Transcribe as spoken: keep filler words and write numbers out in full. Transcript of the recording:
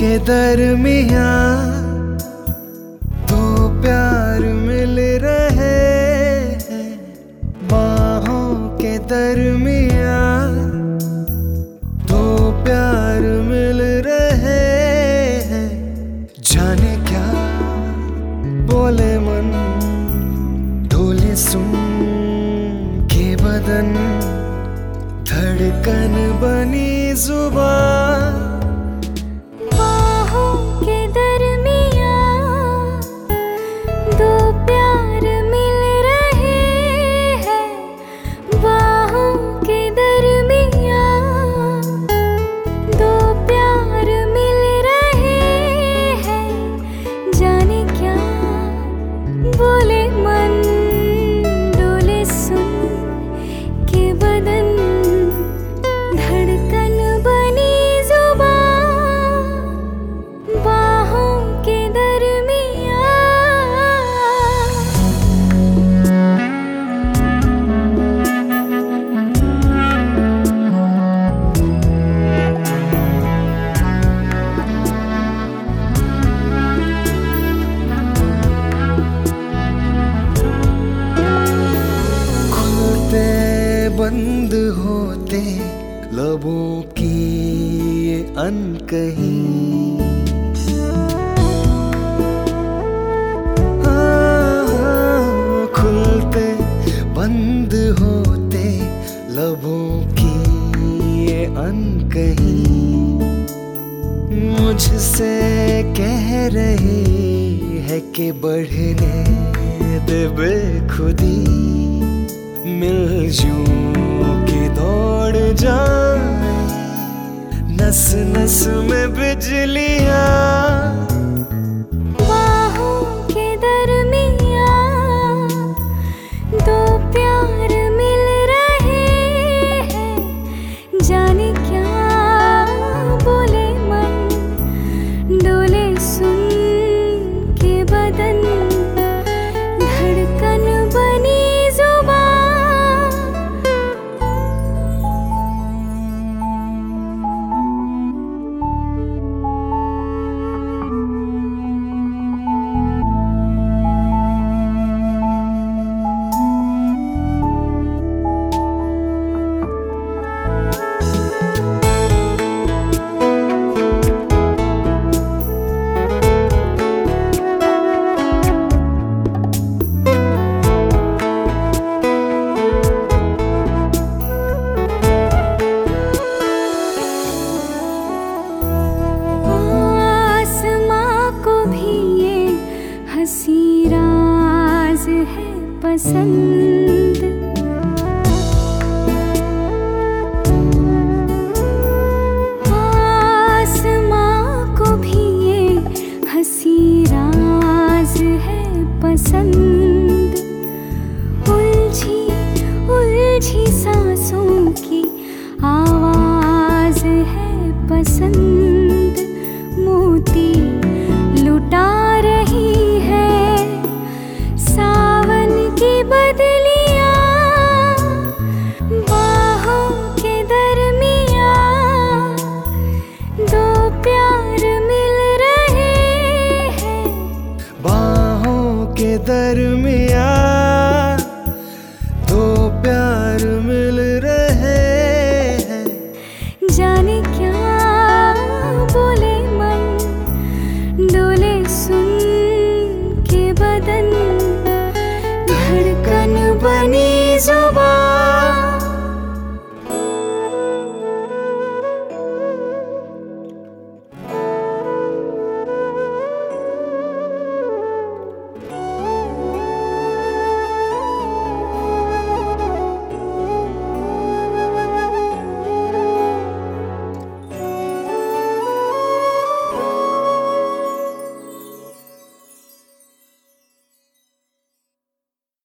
के दरमियाँ दो प्यार मिल रहे हैं, बाहों के दरमियाँ दो प्यार मिल रहे हैं। जाने क्या बोले मन, डोले सुन के बदन, धड़कन बनी जुबान। बाहों के दरमियाँ दो प्यार मिल रहे हैं, बाहों के दरमियाँ दो प्यार मिल रहे हैं। जाने क्या बोले मन, डोले सुन के बदन, धड़कन बनी जुबान। बाहों के दरमियाँ खुलते बंद होते लबों की ये अनकही, हाँ, खुलते बंद होते लबों की ये अनकही, मुझसे कह रही है कि बढ़ने दे बेखुदी, मिलजूं की दौड़ जाए नस नस में बिजलियां। बाहों के दरमियाँ दो प्यार मिल रहे हैं। जाने क्या बोले मन, डोले सुन के बदन, धड़कन बनी जुबान। हंसी राज है पसंद, आसमां को भी ये हंसी राज है पसंद। उलझी उलझी सांसों की आवाज है पसंद।